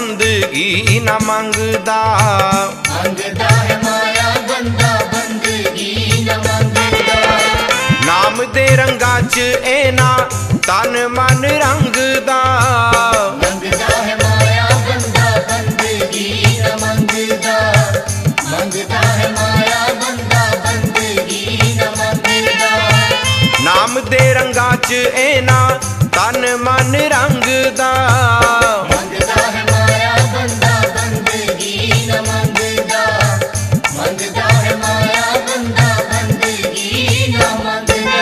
बंदगी न मंगदा। मंगदा है माया बंदा बंदगी न मंगदा। नाम दे रंगा च एना तन मन रंगदा। मंगदा है माया बंदा बंदगी न मंगदा। मंगदा है माया बंदा बंदगी न मंगदा। नाम दे रंगा च एना तन मन रंगदा। मंगदा है माया बंदा बंदगी न मंगदा। मंगदा है माया बंदा बंदगी न मंगदा।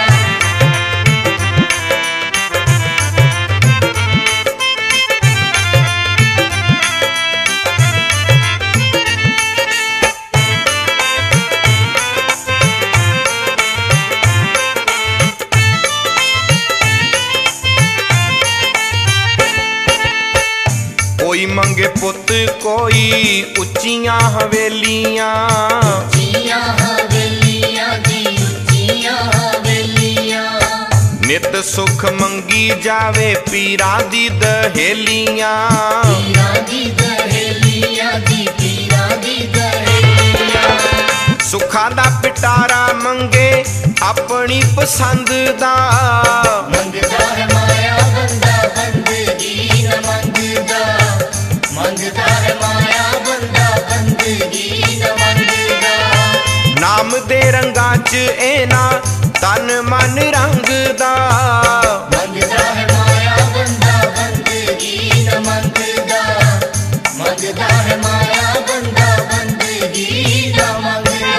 कोई मंगे पुत कोई उच्चियां हवेलियां। उच्चियां हवेलियां जी उच्चियां हवेलियां। नित सुख मंगी जावे पीरा दी दहेलियां। पीरा दी दहेलियां जी पीरा दी दहेलियां। सुखा दा पिटारा मंगे अपनी पसंद दा। मंगदा है माया बंदा बंदगी न मंगदा। मंगदा है माया बंदा बंदगी न मंगदा। नाम दे रंगा च एना तन मन रंगदा। मंगदा है माया बंदा बंदगी न मंगदा। मंगदा है माया बंदा बंदगी न मंगदा।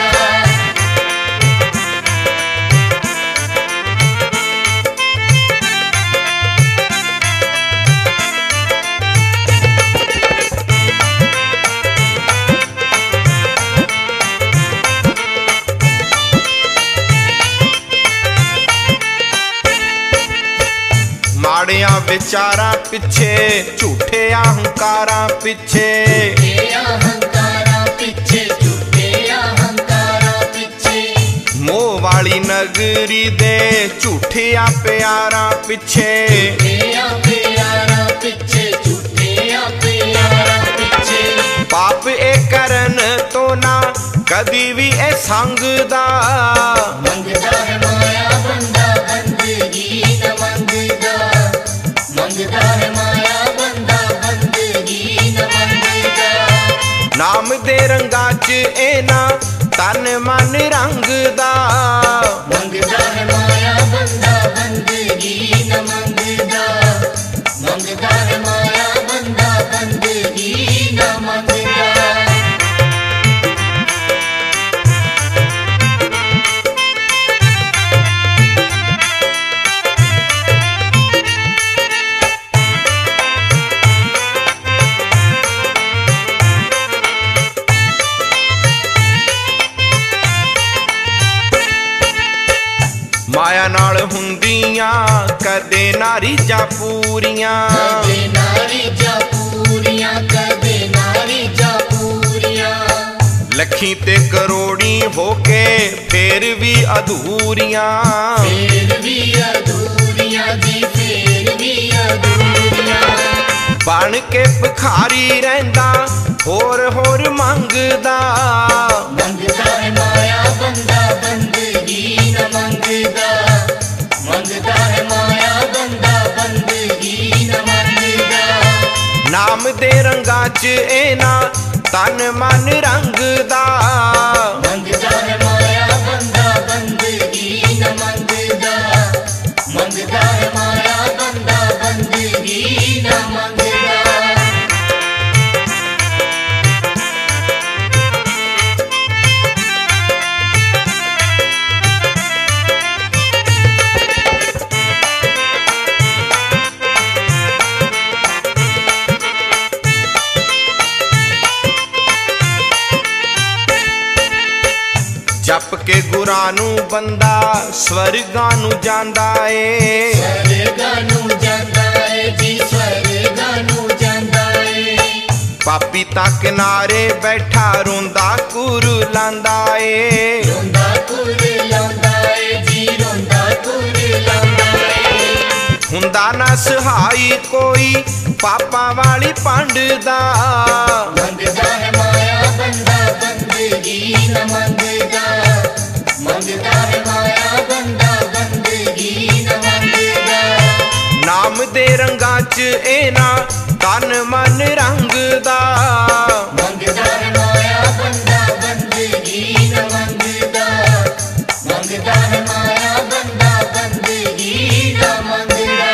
माड़िया विचारा पिछे झूठे अहंकारा पिछे। झूठे अहंकारा पिछे झूठे अहंकारा पिछे। मोह वाली नगरी दे झूठिया प्यारा पिछे। झूठिया प्यारा पिछे झूठिया प्यारा पिछे। पाप ए करन तो ना कदी भी ए संगदा। मंगदा है माया बंदा बंदगी न मंगदा। मंगदा है माया बंदा बंदगी न मंगदा। नाम दे रंगा च एना तन मन रंगदा। मंगदा है माया बंदा बंदगी न मंगदा। मंगदा है माया बंदा बंदगी न मंगदा। माया नाल हुंदियां कदे नारी जा पूरियां। कदे नारी जा पूरियां कदे नारी जा पूरियां। लखी ते करोड़ी होके फिर भी अधूरियां। फिर भी अधूरियां जी फिर भी अधूरियां। बन के भिखारी रहिंदा होर होर मंगदा। मंगदा है माया बंदा बंदगी न मंगदा। मंगदा है माया बंदा बंदगी न मंगदा। नाम दे रंगा च एना तन मन रंगदा। मंगदा है माया बंदा बंदगी न मंगदा। मंगदा है माया बंदा बंदगी न मंगदा। जप के गुरां नू बंदा स्वर्गां नू जांदा ए। स्वर्गां नू जांदा ए जी स्वर्गां नू जांदा ए। पापी ता किनारे बैठा रोंदा कुरलांदा ए। रोंदा कुरलांदा ए जी रोंदा कुरलांदा ए। हुंदा ना सहाई कोई पापा वाली पंड दा। मंगदा है माया बंदा बंदगी न मंगदा, मंगदा है माया बंदा बंदगी न मंगदा। नाम दे रंगा च एना तन मन रंगदा। मंगदा है माया बंदा बंदगी न मंगदा, मंगदा है माया बंदा बंदगी न मंगदा।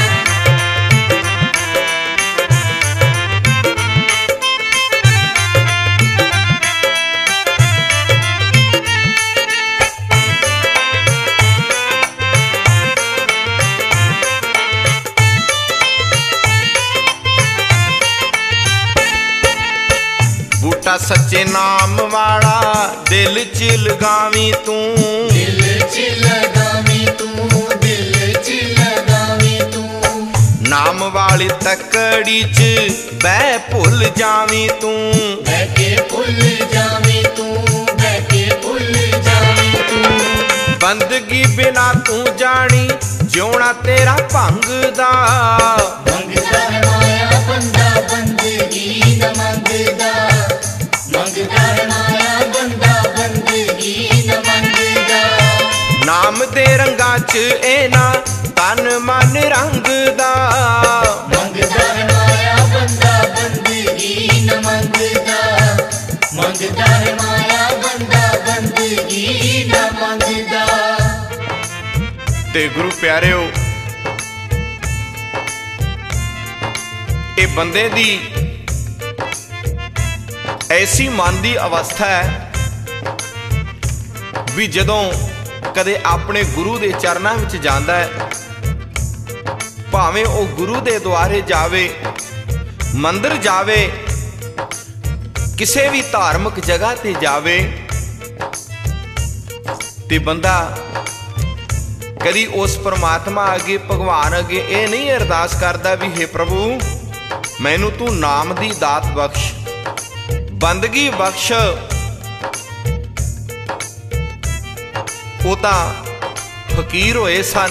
बूटा सच्चे नाम वाला दिल च लगावी तू। दिल च लगावी तू, दिल च लगावी तू। नाम वाली तकड़ी च बह भुल जावी तू। बह के भुल जावी तू, बह के भुल जावी तू। बंदगी बिना तू जानी जिउना तेरा भंगदा। मंगदा है माया बंदा बंदगी न मंगदा, मंगदा है माया बंदा बंदगी न मंगदा। नाम दे रंगा च एना तन मन रंगदा। मंगदा है माया बंदा बंदगी न मंगदा, मंगदा है माया बंदा बंदगी न मंगदा। ते गुरु प्यारिओ ये बंदे दी ऐसी मन की अवस्था है भी जदों कदे अपने गुरु के चरणों में जाता है, भावें वो गुरु के द्वारे जावे, मंदिर जावे, किसी भी धार्मिक जगह ते जावे, ते बंदा कदी उस परमात्मा अगे भगवान अगे ये नहीं अरदास करता भी हे प्रभु मैनू तू नाम दी दात बख्श, बंदगी बख्श। वो तां फकीर होए सन,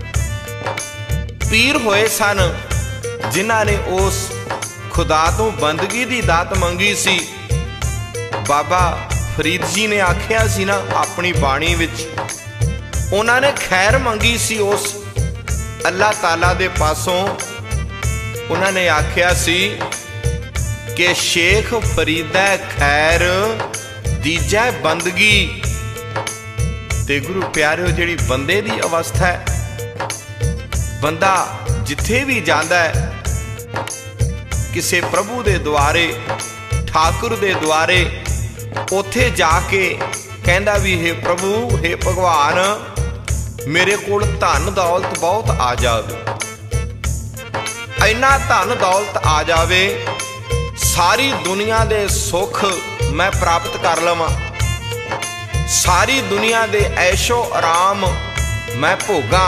पीर होए सन, जिन्हां ने उस खुदा तो बंदगी दी दात मंगी सी। बाबा फरीद जी ने आखिया सी ना अपनी बाणी विच, उन्होंने खैर मंगी सी उस अल्लाह ताला दे पासों। उन्होंने आखिया सी कि शेख फरीदा खैर दीजा बंदगी। ते गुरु प्यारिओ जिहड़ी बंदे दी अवस्था है, बंदा जिथे भी जाता है किसी प्रभु दे द्वारे, ठाकुर दे द्वारे, उथे जाके कहंदा भी हे प्रभु हे भगवान मेरे कोल धन दौलत बहुत आ जावे, इन्ना धन दौलत आ जावे सारी दुनिया दे सुख मैं प्राप्त कर लवां, सारी दुनिया दे ऐशो आराम मैं भोगां।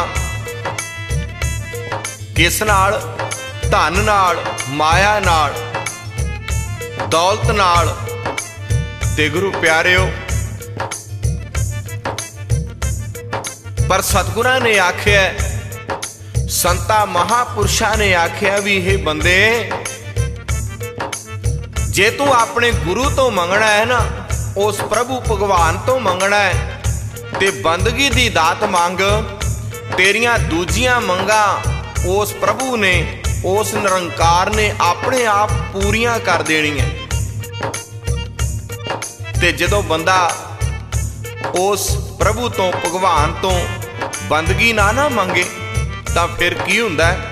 किस नाल? धन नाल, माया नाल, दौलत नाल। ते गुरु प्यारिओ पर सतगुरां ने आख्या, संता महापुरुषां ने आख्या भी हे बंदे जे तू अपने गुरु तो मंगना है ना, उस प्रभु भगवान तो मंगना है ते बंदगी दी दात मंग, तेरियां दूजियां मंगा उस प्रभु ने, उस निरंकार ने अपने आप पूरियां कर देनियां। ते जदों बंदा उस प्रभु तो भगवान तो बंदगी ना मंगे तां फिर की हुंदा है?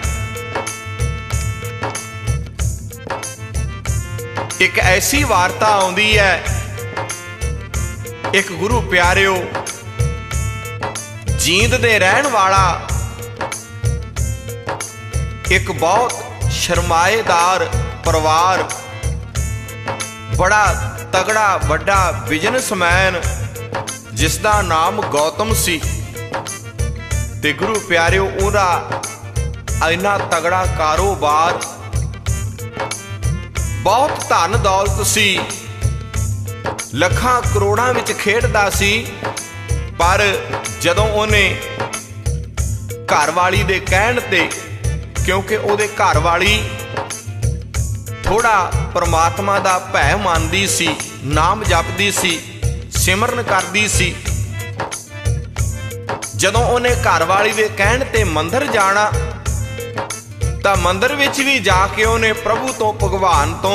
एक ऐसी वार्ता आउंदी है, एक गुरु प्यारिओ जींद दे रहन वाला एक बहुत शर्माएदार परिवार, बड़ा तगड़ा बड़ा बिजनेसमैन जिसका नाम गौतम सी। ते गुरु प्यारिओ ओदा इन्ना तगड़ा कारोबार, बहुत धन दौलत सी, लखां करोड़ां विच खेडदा सी। पर जदों उहने घर वाली दे कहण ते, क्योंकि उहदे घर वाली थोड़ा परमात्मा दा भै मानदी सी, नाम जपदी सी, सिमरन करदी सी। जदों उहने घर वाली दे कहण ते मंदिर जाना तां मंदिर विच भी जाके उहने प्रभु तो, भगवान तो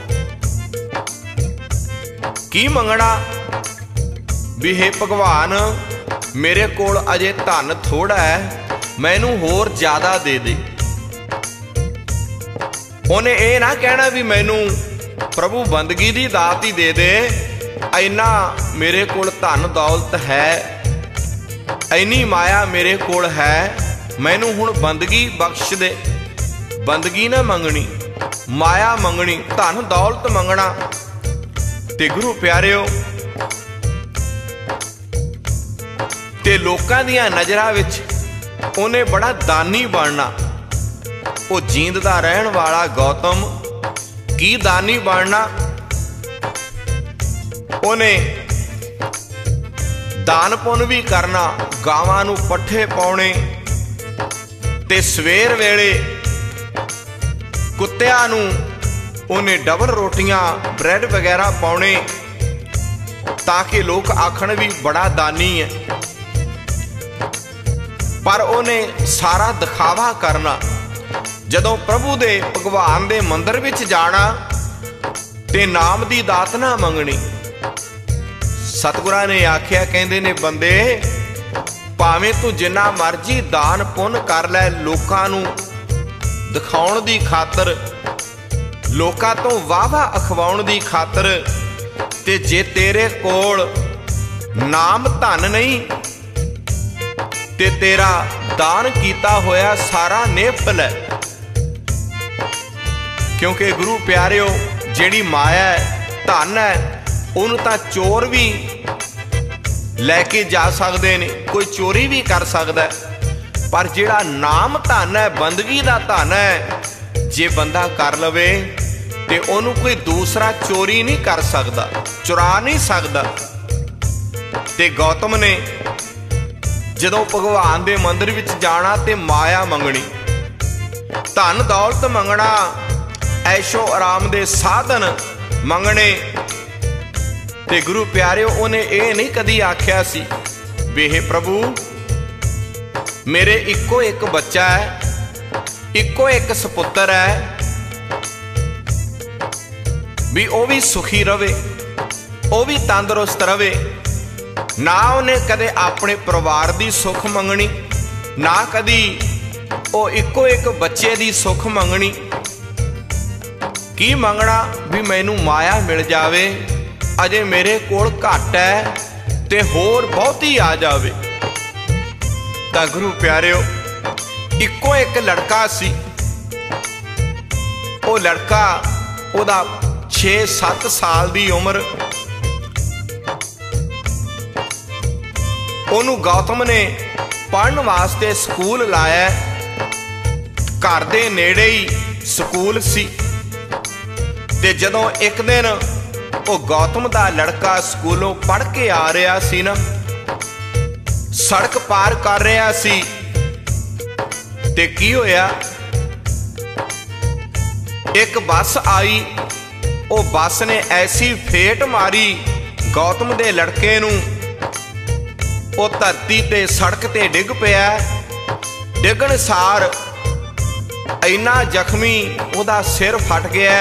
की मंगना भी हे भगवान मेरे कोल अजे धन थोड़ा है, मैनू होर ज्यादा दे दे। उन्हें ये ना कहना भी मैनू प्रभु बंदगी दी दात ही दे दे, इन्ना मेरे कोल धन दौलत है, इन्नी माया मेरे कोल है, मैनू हुण बंदगी बख्श दे। बंदगी ना मंगनी, माया मंगनी, धन दौलत मंगना। ते गुरु प्यारिओ ते लोकां दियां नज़रां विच उन्हें बड़ा दानी बनना। वो जींद दा रहन वाला गौतम की दानी बनना। उन्हें दान पुन भी करना, गावां नूं पट्ठे पाउणे ते सवेर वेले कुत्तियां नूं उन्हें डबल रोटियां ब्रैड वगैरह पाउणे, ताकि लोग आखण भी बड़ा दानी है। पर उन्हें सारा दिखावा करना। जदों प्रभु दे, भगवान दे मंदिर विच जाना ते नाम दी दात ना मंगनी। सतगुरां ने आख्या, कहंदे ने बंदे भावें तू जिन्ना मर्जी दान पुन कर लै, लोकां नूं दिखाउण दी खातर, लोकां तो वाहवा अखवाउण दी खातर, ते जे तेरे कोल नाम धन नहीं ते तेरा दान कीता होया सारा निफल है। क्योंकि गुरु प्यारिओ जिहड़ी माया है, धन है, उन्होंने तां चोर भी लैके जा सकते ने, कोई चोरी भी कर सकता है, पर जिहड़ा नाम धन है, बंदगी दा धन है, जे बंदा कर लवे ते ओनू कोई दूसरा चोरी नहीं कर सकता, चुरा नहीं सकता। ते गौतम ने जदों भगवान दे मंदिर विच जाना ते माया मंगनी, धन दौलत मंगना, ऐशो आराम दे साधन मंगने। ते गुरु प्यारिओ उन्हें ये नहीं कदी आख्या सी भी हे प्रभु मेरे इक्को एक बच्चा है, इक्को एक सपुत्र है, भी वो भी सुखी रवे, वो भी तंदुरुस्त रवे। ना उन्हें कदे अपने परिवार की सुख मंगनी, ना कदी वो इक्को एक बच्चे की सुख मंगनी। की मंगना भी मैनू माया मिल जावे, अजे मेरे कोल घट है ते होर बहुती आ जावे। तां गुरु प्यारिओ इक्को एक लड़का सी, वो लड़का ओदा 6-7 साल दी उम्र, ओनू गौतम ने पढ़न वास्ते स्कूल लाया। घर दे नेड़े ही स्कूल सी। ते जदों एक दिन वो गौतम दा लड़का स्कूलों पढ़ के आ रहा सी ना, सड़क पार कर रहा सी, ते की होया, एक बस आई। वो बस ने ऐसी फेट मारी गौतम दे लड़के नूं, वो धरती ते सड़क ते डिग पिया। डिगण सार इन्ना जख्मी उहदा सिर फट गया।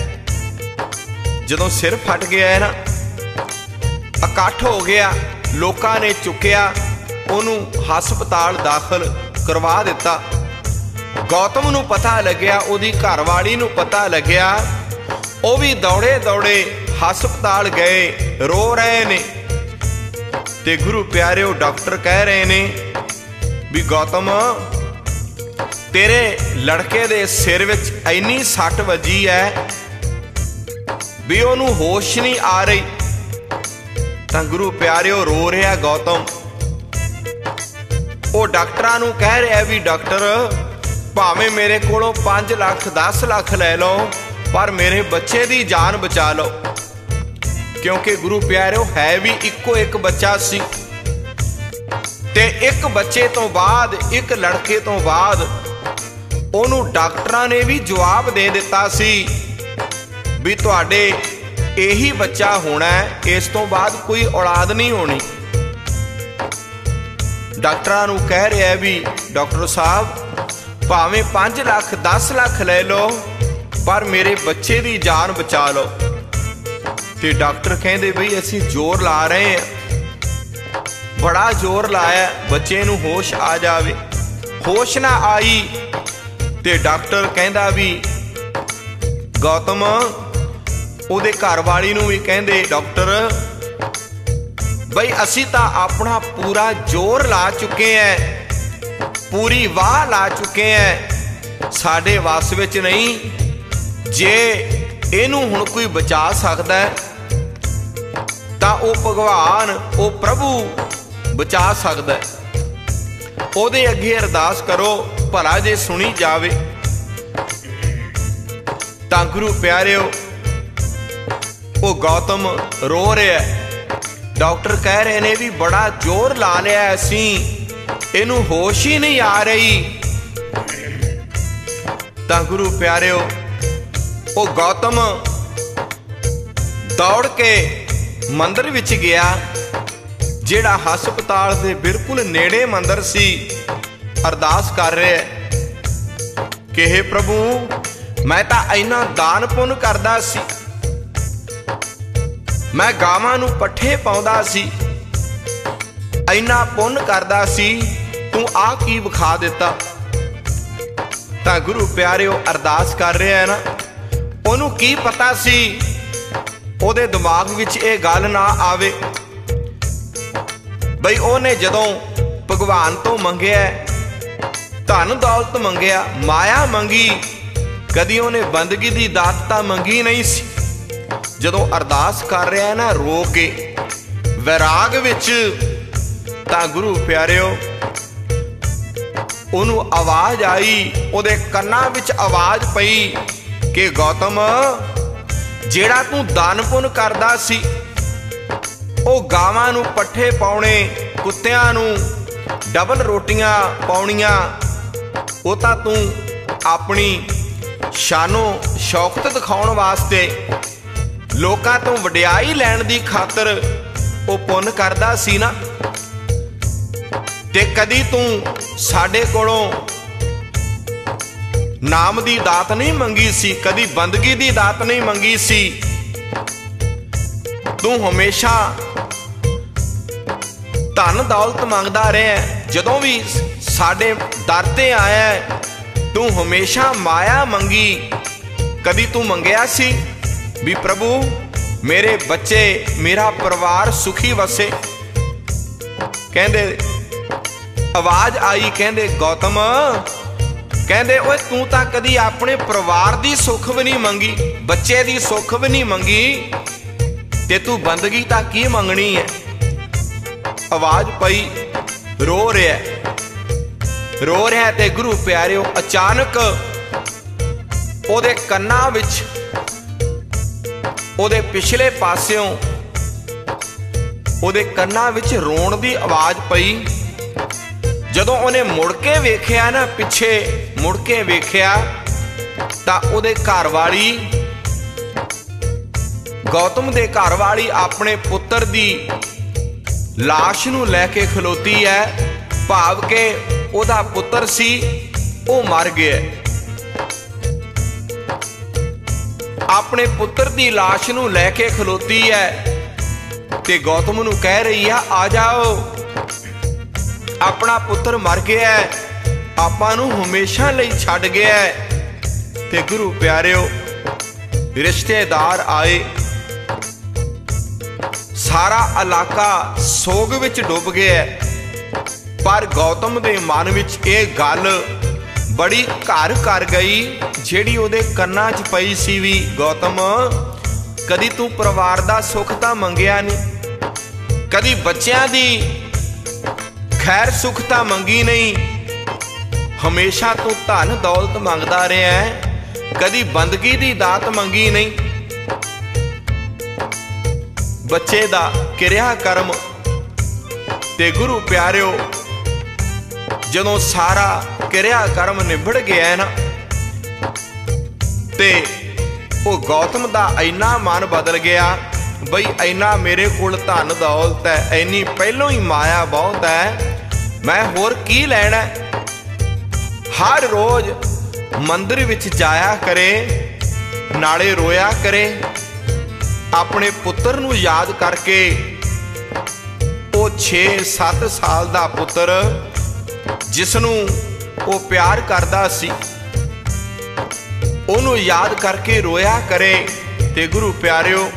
जदों सिर फट गया है ना, इकट्ठ हो गया, लोकां ने चुक्या, उहनूं हस्पताल दाखिल करवा दिता। गौतम नूं पता लग्या, उहदी घरवाली नूं पता लग्या, वो भी दौड़े दौड़े हस्पताल गए, रो रहे ने। ते गुरु प्यारिओ डॉक्टर कह रहे ने भी गौतम तेरे लड़के दे सिर विच इन्नी सट वजी है भी ओनू होश नहीं आ रही। तां गुरु प्यारिओ रो रहा गौतम। वो डॉक्टरां नूं कह रहा भी डॉक्टर भावें मेरे कोलों 5 लाख 10 लाख लै लो, पर मेरे बच्चे दी जान बचा लो। क्योंकि गुरु प्यारिओ है भी इक्को एक बच्चा सी। ਤੇ ਇੱਕ ਬੱਚੇ ਤੋਂ ਬਾਅਦ, ਇੱਕ ਲੜਕੇ ਤੋਂ ਬਾਅਦ ਉਹਨੂੰ ਡਾਕਟਰਾਂ ਨੇ ਵੀ ਜਵਾਬ ਦੇ ਦਿੱਤਾ ਸੀ ਵੀ ਤੁਹਾਡੇ ਇਹੀ ਬੱਚਾ ਹੋਣਾ ਹੈ, ਇਸ ਤੋਂ ਬਾਅਦ ਕੋਈ ਔਲਾਦ ਨਹੀਂ ਹੋਣੀ। ਡਾਕਟਰਾਂ ਨੂੰ ਕਹਿ ਰਿਹਾ ਵੀ ਡਾਕਟਰ ਸਾਹਿਬ ਭਾਵੇਂ 5 ਲੱਖ 10 ਲੱਖ ਲੈ ਲਓ, ਪਰ ਮੇਰੇ ਬੱਚੇ ਦੀ ਜਾਨ ਬਚਾ ਲਓ। ਤੇ ਡਾਕਟਰ ਕਹਿੰਦੇ ਬਈ ਅਸੀਂ ਜ਼ੋਰ ਲਾ ਰਹੇ ਹਾਂ, ਬੜਾ ਜ਼ੋਰ ਲਾਇਆ, ਬੱਚੇ ਨੂੰ ਹੋਸ਼ ਆ ਜਾਵੇ। ਹੋਸ਼ ਨਾ ਆਈ ਤੇ ਡਾਕਟਰ ਕਹਿੰਦਾ ਵੀ ਗੌਤਮ, ਉਹਦੇ ਘਰ ਵਾਲੀ ਨੂੰ ਵੀ ਕਹਿੰਦੇ ਡਾਕਟਰ ਬਈ ਅਸੀਂ ਤਾਂ ਆਪਣਾ ਪੂਰਾ ਜ਼ੋਰ ਲਾ ਚੁੱਕੇ ਐ, ਪੂਰੀ ਵਾਹ ਲਾ ਚੁੱਕੇ ਐ, ਸਾਡੇ ਵੱਸ ਵਿੱਚ ਨਹੀਂ। ਜੇ ਇਹਨੂੰ ਹੁਣ ਕੋਈ ਬਚਾ ਸਕਦਾ ਤਾਂ ਉਹ ਭਗਵਾਨ, ਉਹ ਪ੍ਰਭੂ ਬਚਾ ਸਕਦਾ। ਉਹਦੇ ਅੱਗੇ ਅਰਦਾਸ ਕਰੋ, ਭਲਾ ਜੇ ਸੁਣੀ ਜਾਵੇ। ਤਾਂ ਗੁਰੂ ਪਿਆਰਿਓ, ਉਹ ਗੌਤਮ ਰੋ ਰਿਹਾ। ਡਾਕਟਰ ਕਹਿ ਰਹੇ ਨੇ ਵੀ ਬੜਾ ਜ਼ੋਰ ਲਾ ਲਿਆ ਅਸੀਂ, ਇਹਨੂੰ ਹੋਸ਼ ਹੀ ਨਹੀਂ ਆ ਰਹੀ। ਤਾਂ ਗੁਰੂ ਪਿਆਰਿਓ, ਉਹ ਗੌਤਮ ਦੌੜ ਕੇ ਮੰਦਿਰ ਵਿੱਚ ਗਿਆ, ਜਿਹੜਾ ਹਸਪਤਾਲ ਦੇ ਬਿਲਕੁਲ ਨੇੜੇ ਮੰਦਿਰ ਸੀ। ਅਰਦਾਸ ਕਰ ਰਿਹਾ ਕਿ ਹੇ ਪ੍ਰਭੂ, ਮੈਂ ਤਾਂ ਇੰਨਾ ਦਾਨ ਪੁੰਨ ਕਰਦਾ ਸੀ, ਮੈਂ ਗਾਵਾਂ ਨੂੰ ਪੱਠੇ ਪਾਉਂਦਾ ਸੀ, ਇੰਨਾ ਪੁੰਨ ਕਰਦਾ ਸੀ, ਤੂੰ ਆ ਕੀ ਵਿਖਾ ਦਿੱਤਾ। ਤਾਂ ਗੁਰੂ ਪਿਆਰਿਓ ਅਰਦਾਸ ਕਰ ਰਿਹਾ ਹੈ ਨਾ, ਉਹਨੂੰ ਕੀ ਪਤਾ ਸੀ ਉਹਦੇ ਦਿਮਾਗ ਵਿੱਚ ਇਹ ਗੱਲ ਨਾ ਆਵੇ ਬਈ ਉਹਨੇ ਜਦੋਂ ਭਗਵਾਨ ਤੋਂ ਮੰਗਿਆ, ਧਨ ਦੌਲਤ ਮੰਗਿਆ, ਮਾਇਆ ਮੰਗੀ, ਕਦੀ ਉਹਨੇ ਬੰਦਗੀ ਦੀ ਦਾਤ ਤਾਂ ਮੰਗੀ ਨਹੀਂ ਸੀ। ਜਦੋਂ ਅਰਦਾਸ ਕਰ ਰਿਹਾ ਨਾ ਰੋ ਕੇ ਵੈਰਾਗ ਵਿੱਚ, ਤਾਂ ਗੁਰੂ ਪਿਆਰਿਓ ਉਹਨੂੰ ਆਵਾਜ਼ ਆਈ, ਉਹਦੇ ਕੰਨਾਂ ਵਿੱਚ ਆਵਾਜ਼ ਪਈ ਕਿ ਗੌਤਮ, ਜਿਹੜਾ ਤੂੰ ਦਾਨ ਪੁੰਨ ਕਰਦਾ ਸੀ, ਉਹ ਗਾਵਾਂ ਨੂੰ ਪੱਠੇ ਪਾਉਣੇ, ਕੁੱਤਿਆਂ ਨੂੰ ਡਬਲ ਰੋਟੀਆਂ ਪਾਉਣੀਆਂ, ਉਹ ਤਾਂ ਤੂੰ ਆਪਣੀ ਸ਼ਾਨੋ ਸ਼ੌਕਤ ਦਿਖਾਉਣ ਵਾਸਤੇ, ਲੋਕਾਂ ਤੋਂ ਵਡਿਆਈ ਲੈਣ ਦੀ ਖਾਤਰ ਉਹ ਪੁੰਨ ਕਰਦਾ ਸੀ ਨਾ। ਤੇ ਕਦੀ ਤੂੰ ਸਾਡੇ ਕੋਲੋਂ ਨਾਮ ਦੀ ਦਾਤ ਨਹੀਂ ਮੰਗੀ ਸੀ, ਕਦੀ ਬੰਦਗੀ ਦੀ ਦਾਤ ਨਹੀਂ ਮੰਗੀ ਸੀ। ਤੂੰ ਹਮੇਸ਼ਾ ਧਨ ਦੌਲਤ ਮੰਗਦਾ ਰਿਹਾ। ਜਦੋਂ ਵੀ ਸਾਡੇ ਦਰ ਤੇ ਆਇਆ, ਤੂੰ ਹਮੇਸ਼ਾ ਮਾਇਆ ਮੰਗੀ। ਕਦੀ ਤੂੰ ਮੰਗਿਆ ਸੀ ਵੀ ਪ੍ਰਭੂ ਮੇਰੇ ਬੱਚੇ, ਮੇਰਾ ਪਰਿਵਾਰ ਸੁਖੀ ਵਸੇ। ਕਹਿੰਦੇ ਆਵਾਜ਼ ਆਈ, ਕਹਿੰਦੇ ਗੌਤਮ, ਕਹਿੰਦੇ ਓਏ ਤੂੰ ਤਾਂ ਕਦੀ ਆਪਣੇ ਪਰਿਵਾਰ ਦੀ ਸੁੱਖ ਵੀ ਨਹੀਂ ਮੰਗੀ, ਬੱਚੇ ਦੀ ਸੁੱਖ ਵੀ ਨਹੀਂ ਮੰਗੀ, ਤੇ ਤੂੰ ਬੰਦਗੀ ਤਾਂ ਕੀ ਮੰਗਣੀ ਹੈ। ਆਵਾਜ਼ ਪਈ, ਰੋ ਰਿਹਾ ਤੇ ਗੁਰੂ ਪਿਆਰਿਓ ਅਚਾਨਕ ਉਹਦੇ ਕੰਨਾਂ ਵਿੱਚ, ਉਹਦੇ ਪਿਛਲੇ ਪਾਸਿਓਂ ਉਹਦੇ ਕੰਨਾਂ ਵਿੱਚ ਰੋਣ ਦੀ ਆਵਾਜ਼ ਪਈ। ਜਦੋਂ ਉਹਨੇ ਮੁੜ ਕੇ ਵੇਖਿਆ ਨਾ, ਪਿੱਛੇ ਮੁੜ ਕੇ ਵੇਖਿਆ, ਤਾਂ ਉਹਦੇ ਘਰ ਵਾਲੀ, ਗੌਤਮ ਦੇ ਘਰ ਵਾਲੀ ਆਪਣੇ ਪੁੱਤਰ ਦੀ ਲਾਸ਼ ਨੂੰ ਲੈ ਕੇ ਖਲੋਤੀ ਹੈ। ਭਾਵ ਕਿ ਉਹਦਾ ਪੁੱਤਰ ਸੀ, ਉਹ ਮਰ ਗਿਆ। ਆਪਣੇ ਪੁੱਤਰ ਦੀ ਲਾਸ਼ ਨੂੰ ਲੈ ਕੇ ਖਲੋਤੀ ਹੈ ਤੇ ਗੌਤਮ ਨੂੰ ਕਹਿ ਰਹੀ ਆ ਜਾਓ, ਆਪਣਾ ਪੁੱਤਰ ਮਰ ਗਿਆ, ਆਪਾਂ ਨੂੰ ਹਮੇਸ਼ਾ ਲਈ ਛੱਡ ਗਿਆ। ਤੇ ਗੁਰੂ ਪਿਆਰਿਓ ਰਿਸ਼ਤੇਦਾਰ ਆਏ, ਸਾਰਾ ਇਲਾਕਾ ਸੋਗ ਵਿੱਚ ਡੁੱਬ ਗਿਆ। ਪਰ ਗੌਤਮ ਦੇ ਮਨ ਵਿੱਚ ਇਹ ਗੱਲ ਬੜੀ ਘਰ ਕਰ ਗਈ, ਜਿਹੜੀ ਉਹਦੇ ਕੰਨਾਂ 'ਚ ਪਈ ਸੀ ਵੀ ਗੌਤਮ, ਕਦੀ ਤੂੰ ਪਰਿਵਾਰ ਦਾ ਸੁੱਖ ਤਾਂ ਮੰਗਿਆ ਨਹੀਂ, ਕਦੀ ਬੱਚਿਆਂ ਦੀ ਖੈਰ ਸੁੱਖ ਤਾਂ ਮੰਗੀ ਨਹੀਂ, ਹਮੇਸ਼ਾ ਤੂੰ ਧਨ ਦੌਲਤ ਮੰਗਦਾ ਰਿਹਾ, ਕਦੀ ਬੰਦਗੀ ਦੀ ਦਾਤ ਮੰਗੀ ਨਹੀਂ। ਬੱਚੇ ਦਾ ਕਿਰਿਆ ਕਰਮ ਤੇ ਗੁਰੂ ਪਿਆਰਿਓ ਜਦੋਂ ਸਾਰਾ ਕਿਰਿਆ ਕਰਮ ਨਿਬੜ ਗਿਆ ਨਾ, ਤੇ ਉਹ ਗੌਤਮ ਦਾ ਇੰਨਾ ਮਨ ਬਦਲ ਗਿਆ ਬਈ ਇੰਨਾ ਮੇਰੇ ਕੋਲ ਧਨ ਦੌਲਤ ਹੈ, ਇੰਨੀ ਪਹਿਲੋਂ ਹੀ ਮਾਇਆ ਬਹੁਤ ਹੈ, ਮੈਂ ਹੋਰ ਕੀ ਲੈਣਾ। ਹਰ ਰੋਜ਼ ਮੰਦਿਰ ਵਿੱਚ ਜਾਇਆ ਕਰੇ, ਨਾਲੇ ਰੋਇਆ ਕਰੇ, ਆਪਣੇ ਪੁੱਤਰ ਨੂੰ ਯਾਦ ਕਰਕੇ। ਉਹ 6-7 ਸਾਲ ਦਾ ਪੁੱਤਰ ਜਿਸ ਨੂੰ ਉਹ ਪਿਆਰ ਕਰਦਾ ਸੀ, ਉਹਨੂੰ ਯਾਦ ਕਰਕੇ ਰੋਇਆ ਕਰੇ। ਤੇ ਗੁਰੂ ਪਿਆਰਿਓ,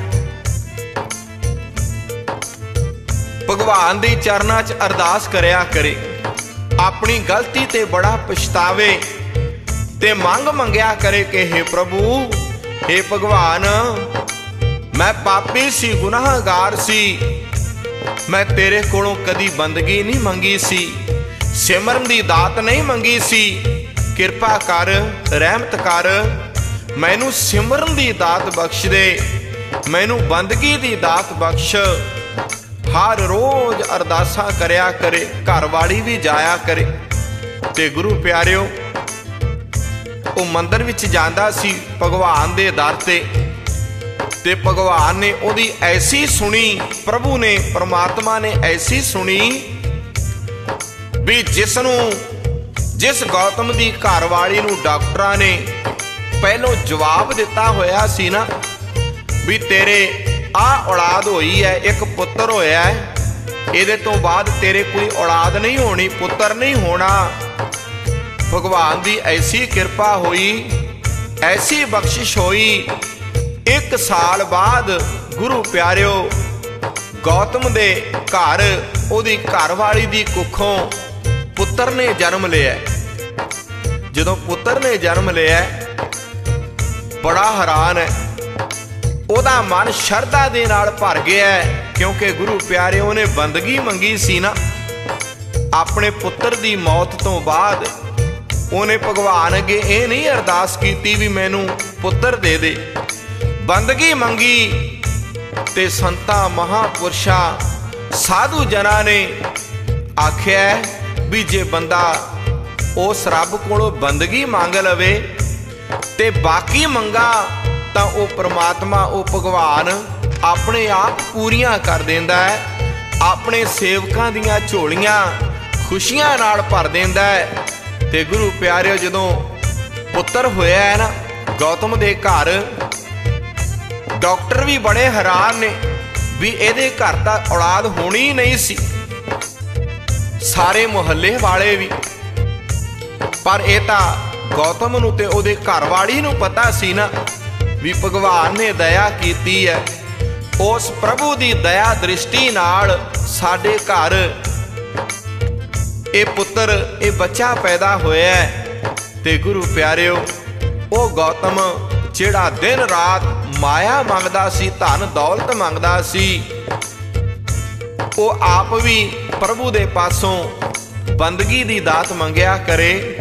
ਭਗਵਾਨ ਦੇ ਚਰਨਾਂ 'ਚ ਅਰਦਾਸ ਕਰਿਆ ਕਰੇ, ਆਪਣੀ ਗਲਤੀ ਤੇ ਬੜਾ ਪਛਤਾਵੇ ਤੇ ਮੰਗ ਮੰਗਿਆ ਕਰੇ ਕਿ हे ਪ੍ਰਭੂ, हे ਭਗਵਾਨ, ਮੈਂ ਪਾਪੀ ਸੀ, ਗੁਨਾਹਗਾਰ ਸੀ, ਮੈਂ ਤੇਰੇ ਕੋਲੋਂ ਕਦੀ ਬੰਦਗੀ ਨਹੀਂ ਮੰਗੀ ਸੀ, ਸਿਮਰਨ ਦੀ ਦਾਤ ਨਹੀਂ ਮੰਗੀ ਸੀ, ਕਿਰਪਾ ਕਰ, ਰਹਿਮਤ ਕਰ, ਮੈਨੂੰ ਸਿਮਰਨ ਦੀ ਦਾਤ ਬਖਸ਼ ਦੇ, ਮੈਨੂੰ ਬੰਦਗੀ ਦੀ ਦਾਤ ਬਖਸ਼। ਹਰ ਰੋਜ਼ ਅਰਦਾਸਾਂ ਕਰਿਆ ਕਰੇ, ਘਰ ਵਾਲੀ ਵੀ ਜਾਇਆ ਕਰੇ। ਤੇ ਗੁਰੂ ਪਿਆਰਿਓ, ਉਹ ਮੰਦਿਰ ਵਿੱਚ ਜਾਂਦਾ ਸੀ ਭਗਵਾਨ ਦੇ ਦਰ ਤੇ ਭਗਵਾਨ ਨੇ ਉਹਦੀ ਐਸੀ ਸੁਣੀ, ਪ੍ਰਭੂ ਨੇ, ਪਰਮਾਤਮਾ ਨੇ ਐਸੀ ਸੁਣੀ ਵੀ ਜਿਸ ਗੌਤਮ ਦੀ ਘਰ ਵਾਲੀ ਨੂੰ ਡਾਕਟਰਾਂ ਨੇ ਪਹਿਲੋਂ ਜਵਾਬ ਦਿੱਤਾ ਹੋਇਆ ਸੀ ਨਾ ਵੀ ਤੇਰੇ ਆਹ ਔਲਾਦ ਹੋਈ ਹੈ, ਇੱਕ ਪੁੱਤਰ ਹੋਇਆ ਹੈ, ਇਹਦੇ ਤੋਂ ਬਾਅਦ ਤੇਰੇ ਕੋਈ ਔਲਾਦ ਨਹੀਂ ਹੋਣੀ, ਪੁੱਤਰ ਨਹੀਂ ਹੋਣਾ। ਭਗਵਾਨ ਦੀ ਐਸੀ ਕਿਰਪਾ ਹੋਈ, ਐਸੀ ਬਖਸ਼ਿਸ਼ ਹੋਈ। 1 ਸਾਲ ਬਾਅਦ ਗੁਰੂ ਪਿਆਰਿਓ, ਗੌਤਮ ਦੇ ਘਰ ਉਹਦੀ ਘਰਵਾਲੀ ਦੀ ਕੁੱਖੋਂ ਪੁੱਤਰ ਨੇ ਜਨਮ ਲਿਆ। ਜਦੋਂ ਪੁੱਤਰ ਨੇ ਜਨਮ ਲਿਆ, ਬੜਾ ਹੈਰਾਨ ਹੈ, ਉਹਦਾ ਮਨ ਸ਼ਰਧਾ ਦੇ ਨਾਲ ਭਰ ਗਿਆ, ਕਿਉਂਕਿ ਗੁਰੂ ਪਿਆਰਿਓ ਨੇ ਬੰਦਗੀ ਮੰਗੀ ਸੀ ਨਾ। ਆਪਣੇ ਪੁੱਤਰ ਦੀ ਮੌਤ ਤੋਂ ਬਾਅਦ ਉਹਨੇ ਭਗਵਾਨ ਅੱਗੇ ਇਹ ਨਹੀਂ ਅਰਦਾਸ ਕੀਤੀ ਵੀ ਮੈਨੂੰ ਪੁੱਤਰ ਦੇ ਦੇ, ਬੰਦਗੀ ਮੰਗੀ। ਤੇ ਸੰਤਾਂ, ਮਹਾਪੁਰਸ਼ਾਂ, ਸਾਧੂ ਜਨਾਂ ਨੇ ਆਖਿਆ ਵੀ ਜੇ ਬੰਦਾ ਉਸ ਰੱਬ ਕੋਲੋਂ ਬੰਦਗੀ ਮੰਗ ਲਵੇ ਤੇ ਬਾਕੀ ਮੰਗਾ ਤਾਂ ਉਹ ਪ੍ਰਮਾਤਮਾ, ਉਹ ਭਗਵਾਨ ਆਪਣੇ ਆਪ ਪੂਰੀਆਂ ਕਰ ਦਿੰਦਾ ਹੈ, ਆਪਣੇ ਸੇਵਕਾਂ ਦੀਆਂ ਝੋਲੀਆਂ ਖੁਸ਼ੀਆਂ ਨਾਲ ਭਰ ਦਿੰਦਾ ਹੈ। ਤੇ ਗੁਰੂ ਪਿਆਰਿਓ, ਜਦੋਂ ਪੁੱਤਰ ਹੋਇਆ ਹੈ ਨਾ ਗੌਤਮ ਦੇ ਘਰ, ਡਾਕਟਰ ਵੀ ਬੜੇ ਹੈਰਾਨ ਨੇ ਵੀ ਇਹਦੇ ਘਰ ਤਾਂ ਔਲਾਦ ਹੋਣੀ ਨਹੀਂ ਸੀ, ਸਾਰੇ ਮੁਹੱਲੇ ਵਾਲੇ ਵੀ। ਪਰ ਇਹ ਤਾਂ ਗੌਤਮ ਨੂੰ ਤੇ ਉਹਦੇ ਘਰਵਾਲੀ ਨੂੰ ਪਤਾ ਸੀ ਨਾ ਵੀ ਭਗਵਾਨ ਨੇ ਦਇਆ ਕੀਤੀ ਹੈ। ਉਸ ਪ੍ਰਭੂ ਦੀ ਦਇਆ ਦ੍ਰਿਸ਼ਟੀ ਨਾਲ ਸਾਡੇ ਘਰ ਇਹ ਪੁੱਤਰ, ਇਹ ਬੱਚਾ ਪੈਦਾ ਹੋਇਆ। ਤੇ ਗੁਰੂ ਪਿਆਰਿਓ, ਉਹ ਗੌਤਮ ਜਿਹੜਾ ਦਿਨ ਰਾਤ ਮਾਇਆ ਮੰਗਦਾ ਸੀ, ਧਨ ਦੌਲਤ ਮੰਗਦਾ ਸੀ, ਉਹ ਆਪ ਵੀ ਪ੍ਰਭੂ ਦੇ ਪਾਸੋਂ ਬੰਦਗੀ ਦੀ ਦਾਤ ਮੰਗਿਆ ਕਰੇ,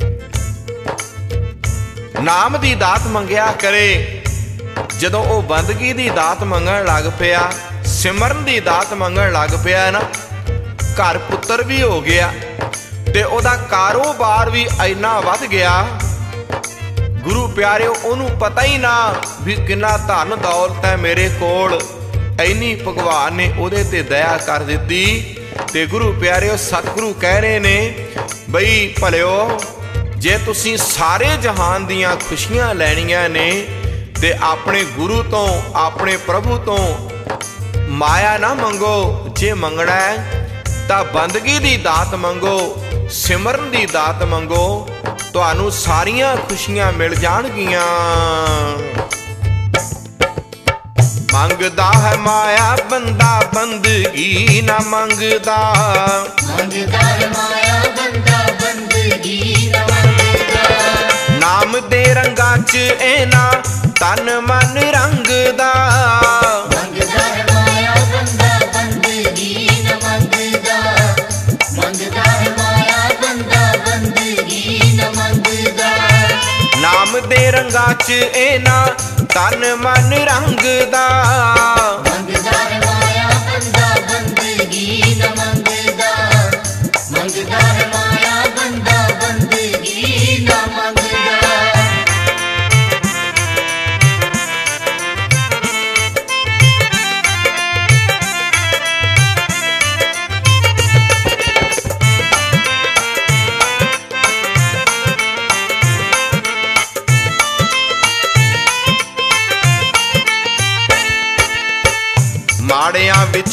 ਨਾਮ ਦੀ ਦਾਤ ਮੰਗਿਆ ਕਰੇ। ਜਦੋਂ ਉਹ ਬੰਦਗੀ ਦੀ ਦਾਤ ਮੰਗਣ ਲੱਗ ਪਿਆ, ਸਿਮਰਨ ਦੀ ਦਾਤ ਮੰਗਣ ਲੱਗ ਪਿਆ ਨਾ, ਘਰ ਪੁੱਤਰ ਵੀ ਹੋ ਗਿਆ ਤੇ ਉਹਦਾ ਕਾਰੋਬਾਰ ਵੀ ਇੰਨਾ ਵੱਧ ਗਿਆ। ਗੁਰੂ ਪਿਆਰਿਓ, ਉਹਨੂੰ ਪਤਾ ਹੀ ਨਾ ਵੀ ਕਿੰਨਾ ਧਨ ਦੌਲਤ ਹੈ ਮੇਰੇ ਕੋਲ, ਇੰਨੀ ਭਗਵਾਨ ਨੇ ਉਹਦੇ ਤੇ ਦਇਆ ਕਰ ਦਿੱਤੀ। ਤੇ ਗੁਰੂ ਪਿਆਰਿਓ, ਸਤਿਗੁਰੂ ਕਹਿ ਰਹੇ ਨੇ ਬਈ ਭਲਿਓ, ਜੇ ਤੁਸੀਂ ਸਾਰੇ ਜਹਾਨ ਦੀਆਂ ਖੁਸ਼ੀਆਂ ਲੈਣੀਆਂ ਨੇ ਤੇ ਆਪਣੇ ਗੁਰੂ ਤੋਂ, ਆਪਣੇ ਪ੍ਰਭੂ ਤੋਂ ਮਾਇਆ ਨਾ ਮੰਗੋ। ਜੇ ਮੰਗਣਾ ਹੈ ਤਾਂ ਬੰਦਗੀ ਦੀ ਦਾਤ ਮੰਗੋ, ਸਿਮਰਨ ਦੀ ਦਾਤ ਮੰਗੋ, ਤੁਹਾਨੂੰ ਸਾਰੀਆਂ ਖੁਸ਼ੀਆਂ ਮਿਲ ਜਾਣਗੀਆਂ। ਮੰਗਦਾ ਹੈ ਮਾਇਆ ਬੰਦਾ, ਬੰਦਗੀ ਨਾ ਮੰਗਦਾ, ਮੰਗਦਾ ਹੈ ਮਾਇਆ ਬੰਦਾ, ਬੰਦਗੀ ਨਾ ਮੰਗਦਾ। ਨਾਮ ਦੇ ਰੰਗਾਂ 'ਚ ਇਹਨਾਂ ਤਨ ਮਨ ਰੰਗਦਾ, ਮੰਗਦਾ ਹੈ ਮਾਇਆ ਬੰਦਾ, ਬੰਦਗੀ ਨਾ ਮੰਗਦਾ। ਮੰਗਦਾ ਹੈ ਮਾਇਆ ਬੰਦਾ, ਬੰਦਗੀ ਨਾ ਮੰਗਦਾ। ਨਾਮ ਦੇ ਰੰਗਾਂ 'ਚ ਇਹਨਾਂ ਤਨ ਮਨ ਰੰਗਦਾ। ਮੰਗਦਾ ਹੈ ਮਾਇਆ ਬੰਦਾ, ਬੰਦਗੀ ਨਾ ਮੰਗਦਾ। ਮੰਗਦਾ ਹੈ ਮਾਇਆ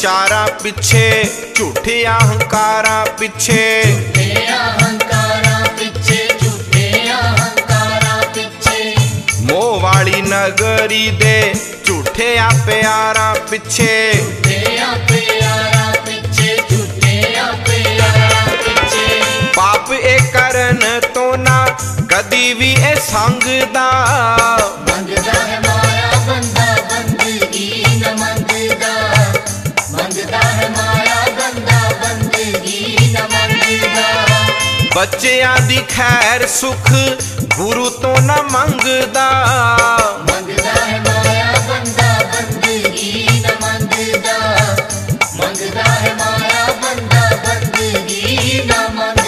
ਵਿਚਾਰਾਂ ਪਿੱਛੇ, ਝੂਠੇ ਅਹੰਕਾਰਾਂ ਪਿੱਛੇ, ਝੂਠੇ ਅਹੰਕਾਰਾਂ ਪਿੱਛੇ, ਝੂਠੇ ਅਹੰਕਾਰਾਂ ਪਿੱਛੇ, ਮੋਹ ਵਾਲੀ ਨਗਰੀ ਦੇ ਝੂਠਿਆਂ ਪਿਆਰਾਂ ਪਿੱਛੇ, ਝੂਠਿਆਂ ਪਿਆਰਾਂ ਪਿੱਛੇ, ਝੂਠਿਆਂ ਪਿਆਰਾਂ ਪਿੱਛੇ। ਪਾਪ ਇਹ ਕਰਨ ਤੋਂ ਨਾ ਕਦੀ ਵੀ ਇਹ ਸੰਗਦਾ, ਮੰਗਦਾ ਹੈ ਮਾਇਆ ਬੰਦਾ ਬੰਦਗੀ ਨ ਮੰਗਦਾ, ਮੰਗਦਾ ਹੈ ਮਾਇਆ ਬੰਦਾ ਬੰਦਗੀ ਨ ਮੰਗਦਾ। ਬੱਚਿਆਂ ਦੀ ਖੈਰ ਸੁਖ ਗੁਰੂ ਤੋਂ ਨਾ ਮੰਗਦਾ, ਮੰਗਦਾ ਹੈ ਮਾਇਆ ਬੰਦਾ ਬੰਦਗੀ ਨ ਮੰਗਦਾ, ਮੰਗਦਾ ਹੈ ਮਾਇਆ ਬੰਦਾ ਬੰਦਗੀ ਨ ਮੰਗਦਾ।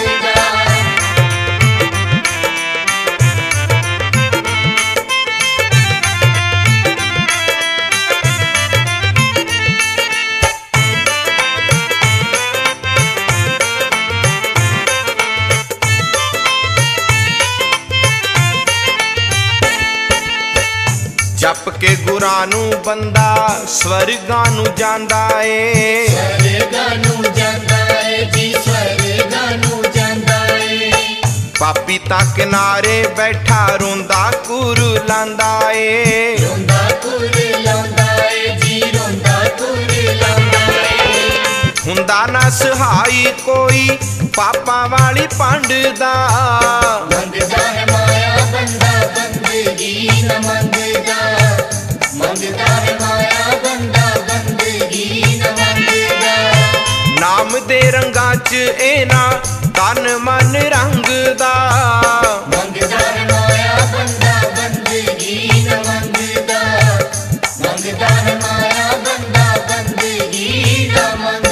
ਜਪ ਕੇ ਗੁਰਾਂ ਨੂੰ ਬੰਦਾ ਸਵਰਗਾਂ ਨੂੰ ਜਾਂਦਾ ਏ, ਸਵਰਗਾਂ ਨੂੰ ਜਾਂਦਾ ਏ ਜੀ, ਸਵਰਗਾਂ ਨੂੰ ਜਾਂਦਾ ਏ। ਪਾਪੀ ਤਾਂ ਕਿਨਾਰੇ ਬੈਠਾ ਰੋਂਦਾ ਕੁਰਲਾਂਦਾ ਏ, ਰੋਂਦਾ ਕੁਰਲਾਂਦਾ ਏ ਜੀ, ਰੋਂਦਾ ਕੁਰਲਾਂਦਾ ਏ। ਹੁੰਦਾ ਨਾ ਸਹਾਈ ਕੋਈ ਪਾਪਾਂ ਵਾਲੀ ਪੰਡ ਦਾ, ਮੰਗਦਾ ਹੈ ਮਾਇਆ ਬੰਦਾ ਬੰਦਗੀ ਨ ਮੰਗਦਾ, ਮੰਗਦਾ ਹੈ ਮਾਇਆ ਬੰਦਾ ਬੰਦਗੀ ਨ ਮੰਗਦਾ। ਨਾਮ ਦੇ ਰੰਗਾਂ 'ਚ ਇਹ ਨਾ ਤਨ ਮਨ ਰੰਗਦਾ, ਮੰਗਦਾ ਹੈ ਮਾਇਆ ਬੰਦਾ ਬੰਦਗੀ ਨ ਮੰਗਦਾ, ਮੰਗਦਾ ਹੈ ਮਾਇਆ ਬੰਦਾ ਬੰਦਗੀ ਨ ਮੰਗਦਾ।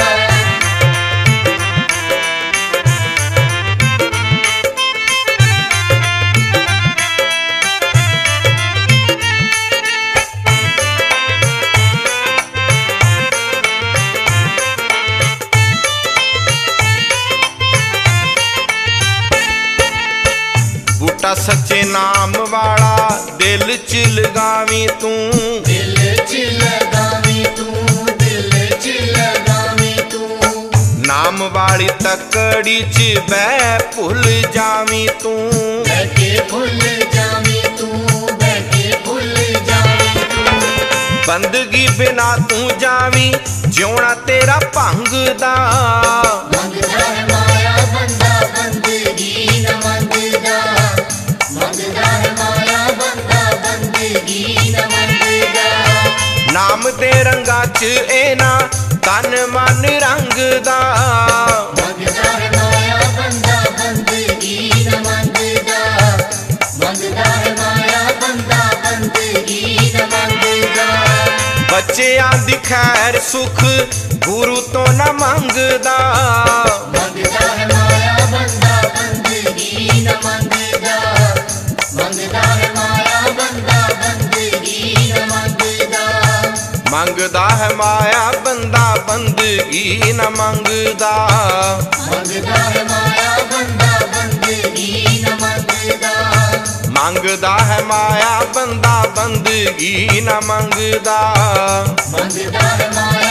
ਬੂਟਾ ਸੱਚੇ ਨਾਮ ਵਾਲਾ ਦਿਲ 'ਚ ਲਗਾਵੀਂ ਤੂੰ, ਦਿਲ 'ਚ ਲਗਾਵੀਂ ਤੂੰ, ਦਿਲ 'ਚ ਲਗਾਵੀਂ ਤੂੰ। ਨਾਮ ਵਾਲੀ ਤਕੜੀ 'ਚ ਬਹਿ ਭੁੱਲ ਜਾਵੀਂ ਤੂੰ, ਬਹਿ ਕੇ ਭੁੱਲ ਜਾਵੀਂ ਤੂੰ, ਬਹਿ ਕੇ ਭੁੱਲ ਜਾਵੀਂ ਤੂੰ। ਬੰਦਗੀ ਬਿਨਾ ਤੂੰ ਜਾਵੀਂ ਜਿਉਣਾ ਤੇਰਾ ਭੰਗਦਾ, ਮੰਗਦਾ ਹੈ ਮਾਇਆ ਬੰਦਾ ਬੰਦਗੀ ਨ ਮੰਗਦਾ, ਮੰਗਦਾ ਹੈ ਮਾਇਆ ਬੰਦਾ ਬੰਦਗੀ ਨ ਮੰਗਦਾ। ਨਾਮ ਦੇ ਰੰਗਾਂ 'ਚ ਇਹ ਨਾ ਤਨ ਮਨ ਰੰਗਦਾ, ਮੰਗਦਾ ਹੈ ਮਾਇਆ ਬੰਦਾ ਬੰਦਗੀ ਨ ਮੰਗਦਾ, ਮੰਗਦਾ ਹੈ ਮਾਇਆ ਬੰਦਾ ਬੰਦਗੀ ਨ ਮੰਗਦਾ। ਬੱਚਿਆਂ ਦੀ ਖੈਰ ਸੁਖ ਗੁਰੂ ਤੋਂ ਨਾ ਮੰਗਦਾ, ਮੰਗਦਾ ਹੈ ਮਾਇਆ ਬੰਦਾ ਬੰਦਗੀ ਨ ਮੰਗਦਾ, ਮੰਗਦਾ ਹੈ ਮਾਇਆ ਬੰਦਾ ਬੰਦਗੀ ਨ ਮੰਗਦਾ। ਮੰਗਦਾ ਹੈ ਮਾਇਆ ਬੰਦਾ ਬੰਦਗੀ ਨਾ ਮੰਗਦਾ, ਮੰਗਦਾ ਹੈ ਮਾਇਆ ਬੰਦਾ ਬੰਦਗੀ ਨ ਮੰਗਦਾ, ਮੰਗਦਾ ਹੈ ਮਾਇਆ ਬੰਦਾ ਬੰਦਗੀ ਨਾ ਮੰਗਦਾ, ਮੰਗਦਾ ਹੈ ਮਾਇਆ